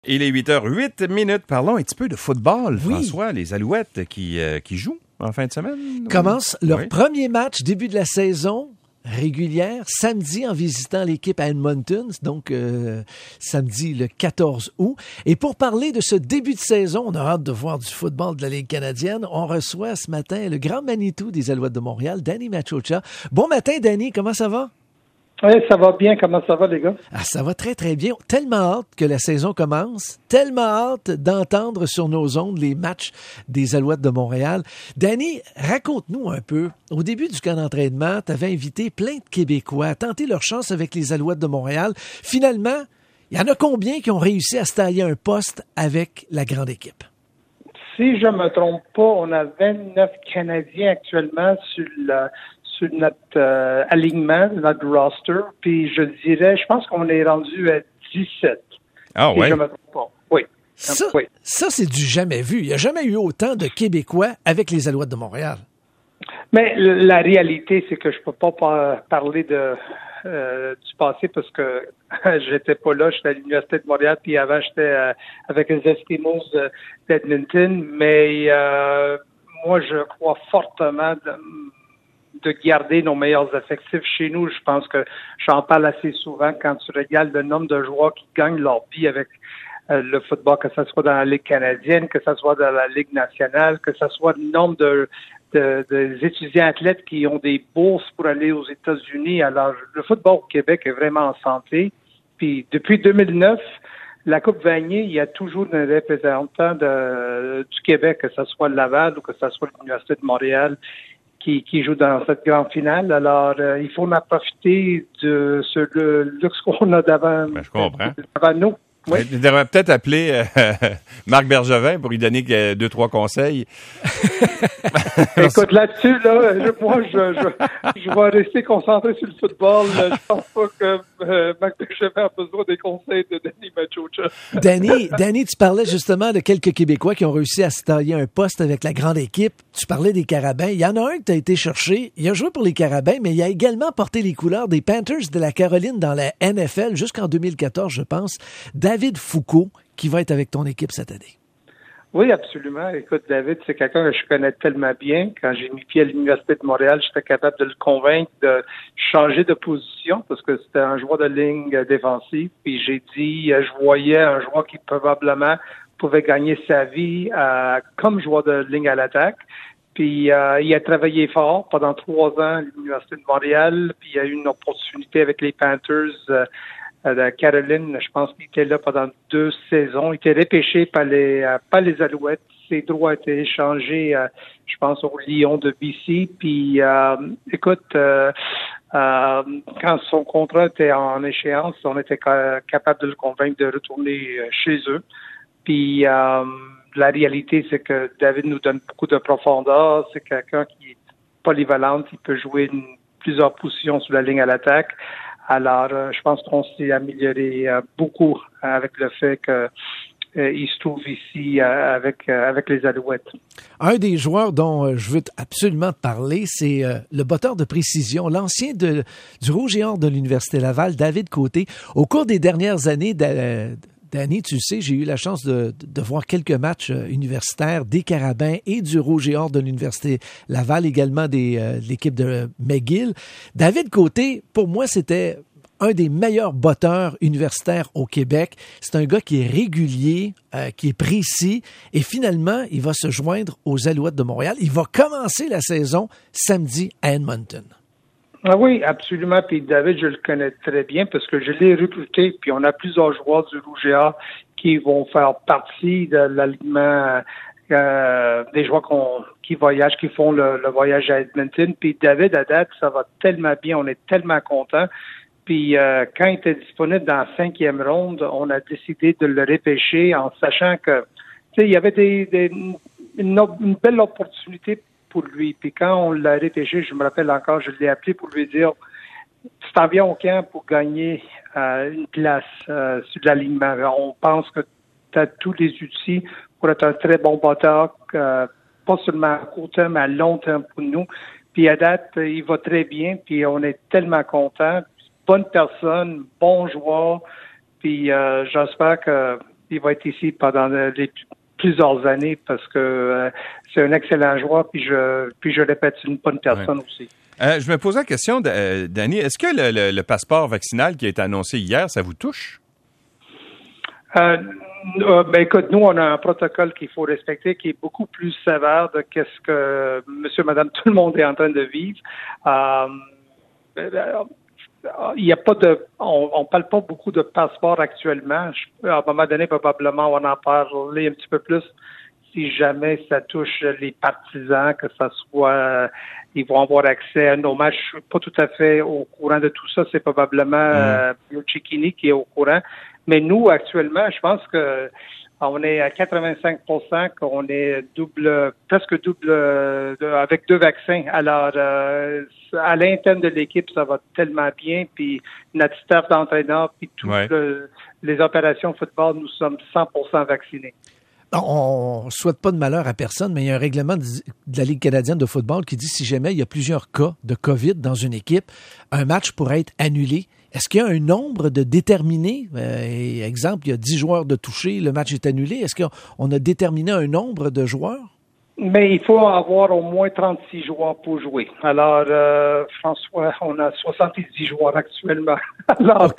Il est 8h08. Parlons un petit peu de football, Oui. François. Les Alouettes qui jouent en fin de semaine. Commencent leur Oui. premier match, début de la saison régulière, samedi en visitant l'équipe à Edmonton, donc samedi le 14 août. Et pour parler de ce début de saison, on a hâte de voir du football de la Ligue canadienne. On reçoit ce matin le grand Manitou des Alouettes de Montréal, Danny Machocha. Bon matin, Danny, comment ça va? Oui, ça va bien. Comment ça va, les gars? Ah, ça va très, très bien. Tellement hâte que la saison commence. Tellement hâte d'entendre sur nos ondes les matchs des Alouettes de Montréal. Danny, raconte-nous un peu. Au début du camp d'entraînement, tu avais invité plein de Québécois à tenter leur chance avec les Alouettes de Montréal. Finalement, il y en a combien qui ont réussi à se tailler un poste avec la grande équipe? Si je me trompe pas, on a 29 Canadiens actuellement sur notre alignement, notre roster. Puis je pense qu'on est rendu à 17. Ah si ouais? je me trompe pas. Oui. Oui. Ça, c'est du jamais vu. Il n'y a jamais eu autant de Québécois avec les Alouettes de Montréal. Mais la réalité, c'est que je peux pas parler du passé parce que j'étais pas là. J'étais à l'Université de Montréal, puis avant, j'étais avec les Eskimos d'Edmonton. Mais moi, je crois fortement de garder nos meilleurs effectifs chez nous. Je pense que j'en parle assez souvent quand tu regardes le nombre de joueurs qui gagnent leur vie avec le football, que ce soit dans la Ligue canadienne, que ce soit dans la Ligue nationale, que ce soit le nombre de étudiants athlètes qui ont des bourses pour aller aux États-Unis. Alors, le football au Québec est vraiment en santé. Puis, depuis 2009, la Coupe Vanier, il y a toujours un représentant du Québec, que ce soit Laval ou que ce soit l'Université de Montréal, qui joue dans cette grande finale. Alors, il faut en profiter de le luxe qu'on a devant nous. Oui. Il devrait peut-être appeler Marc Bergevin pour lui donner 2-3 conseils. Écoute, là-dessus, moi, je vais rester concentré sur le football. Je pense pas que Marc Bergevin a besoin des conseils de Danny Machocha. Danny, tu parlais justement de quelques Québécois qui ont réussi à se tailler un poste avec la grande équipe. Tu parlais des Carabins. Il y en a un que tu as été chercher. Il a joué pour les Carabins, mais il a également porté les couleurs des Panthers de la Caroline dans la NFL jusqu'en 2014, je pense. David Foucault, qui va être avec ton équipe cette année. Oui, absolument. Écoute, David, c'est quelqu'un que je connais tellement bien. Quand j'ai mis pied à l'Université de Montréal, j'étais capable de le convaincre de changer de position parce que c'était un joueur de ligne défensive. Puis j'ai dit, je voyais un joueur qui probablement pouvait gagner sa vie comme joueur de ligne à l'attaque. Puis il a travaillé fort pendant 3 ans à l'Université de Montréal. Puis il a eu une opportunité avec les Panthers de Caroline. Je pense qu'il était là pendant 2 saisons. Il était repêché par les Alouettes. Ses droits étaient échangés, je pense, au Lion de BC. Puis écoute, quand son contrat était en échéance, on était capable de le convaincre de retourner chez eux. Puis la réalité, c'est que David nous donne beaucoup de profondeur. C'est quelqu'un qui est polyvalent. Il peut jouer plusieurs positions sur la ligne à l'attaque. Alors, je pense qu'on s'est amélioré beaucoup avec le fait qu'il se trouve ici avec les Alouettes. Un des joueurs dont je veux absolument te parler, c'est le botteur de précision, l'ancien du Rouge et Or de l'Université Laval, David Côté. Au cours des dernières années, Danny, tu sais, j'ai eu la chance de voir quelques matchs universitaires des Carabins et du Rouge et Or de l'Université Laval, également de l'équipe de McGill. David Côté, pour moi, c'était un des meilleurs botteurs universitaires au Québec. C'est un gars qui est régulier, qui est précis, et finalement, il va se joindre aux Alouettes de Montréal. Il va commencer la saison samedi à Edmonton. Ah oui, absolument. Puis David, je le connais très bien parce que je l'ai recruté. Puis on a plusieurs joueurs du Rouge et Or qui vont faire partie de l'alignement des joueurs qui voyagent, qui font le voyage à Edmonton. Puis David, à date, ça va tellement bien. On est tellement contents. Puis quand il était disponible dans la 5e ronde, on a décidé de le repêcher en sachant que il y avait une belle opportunité pour lui. Puis quand on l'a repêché, je me rappelle encore, je l'ai appelé pour lui dire tu t'en viens au camp pour gagner une place sur l'alignement. On pense que tu as tous les outils pour être un très bon batteur, pas seulement à court terme, mais à long terme pour nous. Puis à date, il va très bien, puis on est tellement contents. Bonne personne, bon joueur, puis j'espère que il va être ici pendant plusieurs années parce que c'est un excellent joueur, puis je répète, c'est une bonne personne aussi. Je me posais la question, Danny, est-ce que le passeport vaccinal qui a été annoncé hier, ça vous touche? Écoute, nous, on a un protocole qu'il faut respecter qui est beaucoup plus sévère de qu'est-ce que monsieur, madame, tout le monde est en train de vivre. Il y a pas de, on parle pas beaucoup de passeport actuellement. À un moment donné, probablement, on va en parler un petit peu plus si jamais ça touche les partisans, que ça soit, ils vont avoir accès à nos matchs. Je suis pas tout à fait au courant de tout ça. C'est probablement Pio Cecchini qui est au courant. Mais nous, actuellement, je pense que on est à 85% qu'on est presque double avec 2 vaccins. Alors, à l'interne de l'équipe, ça va tellement bien. Puis notre staff d'entraîneur, puis toutes les opérations football, nous sommes 100% vaccinés. On ne souhaite pas de malheur à personne, mais il y a un règlement de la Ligue canadienne de football qui dit si jamais il y a plusieurs cas de COVID dans une équipe, un match pourrait être annulé. Est-ce qu'il y a un nombre de déterminé? Exemple, il y a 10 joueurs de touchés, le match est annulé. Est-ce qu'on a déterminé un nombre de joueurs? Mais il faut avoir au moins 36 joueurs pour jouer. Alors, François, on a 70 joueurs actuellement. Alors,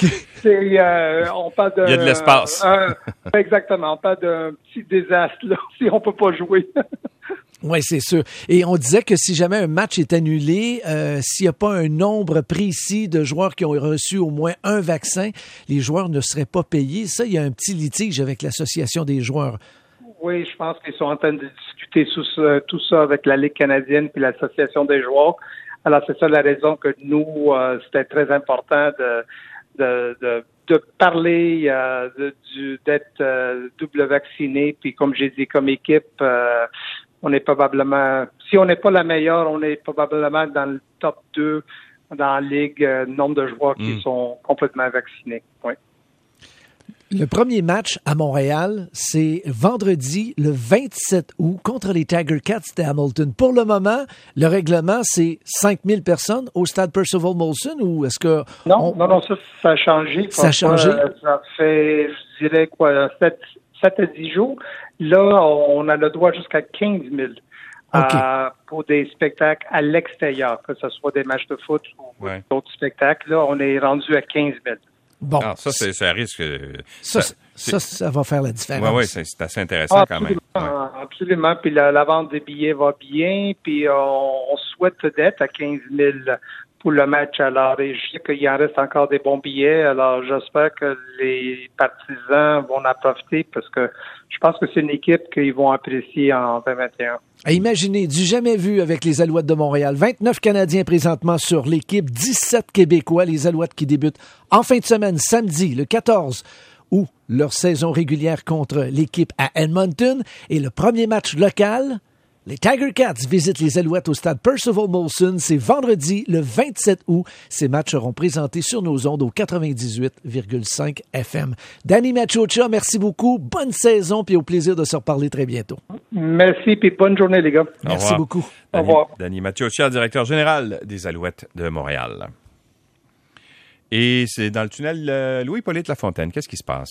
on parle de... Il y a de l'espace. Exactement, on parle d'un petit désastre là, si on peut pas jouer. Oui, c'est sûr. Et on disait que si jamais un match est annulé, s'il n'y a pas un nombre précis de joueurs qui ont reçu au moins un vaccin, les joueurs ne seraient pas payés. Ça, il y a un petit litige avec l'Association des joueurs. Oui, je pense qu'ils sont en train de discuter tout ça avec la Ligue canadienne puis l'Association des joueurs. Alors, c'est ça la raison que nous, c'était très important de parler, d'être double vacciné. Puis, comme j'ai dit, comme équipe, on est probablement, si on n'est pas la meilleure, on est probablement dans le top 2 dans la Ligue, nombre de joueurs qui sont complètement vaccinés. Oui. Le premier match à Montréal, c'est vendredi, le 27 août, contre les Tiger Cats de Hamilton. Pour le moment, le règlement, c'est 5000 personnes au stade Percival Molson, ou est-ce que... Non, ça a changé. Ça a changé? Ça fait, je dirais, 7 à 10 jours. Là, on a le droit jusqu'à 15 000 pour des spectacles à l'extérieur, que ce soit des matchs de foot ou d'autres spectacles. Là, on est rendu à 15 000. Bon. Alors, ça risque... Ça va faire la différence. Oui, c'est assez intéressant quand même. Absolument. Puis la vente des billets va bien. Puis on souhaite d'être à 15 000 pour le match. Alors, et je sais qu'il en reste encore des bons billets. Alors, j'espère que les partisans vont en profiter parce que je pense que c'est une équipe qu'ils vont apprécier en 2021. Imaginez, du jamais vu avec les Alouettes de Montréal. 29 Canadiens présentement sur l'équipe, 17 Québécois, les Alouettes qui débutent en fin de semaine, samedi, le 14 août, leur saison régulière contre l'équipe à Edmonton. Et le premier match local, les Tiger Cats visitent les Alouettes au stade Percival Molson. C'est vendredi, le 27 août. Ces matchs seront présentés sur nos ondes au 98,5 FM. Danny Maciocia, merci beaucoup. Bonne saison, puis au plaisir de se reparler très bientôt. Merci, puis bonne journée, les gars. Merci beaucoup. Au revoir. Danny Maciocia, directeur général des Alouettes de Montréal. Et c'est dans le tunnel Louis-Hippolyte Lafontaine. Qu'est-ce qui se passe?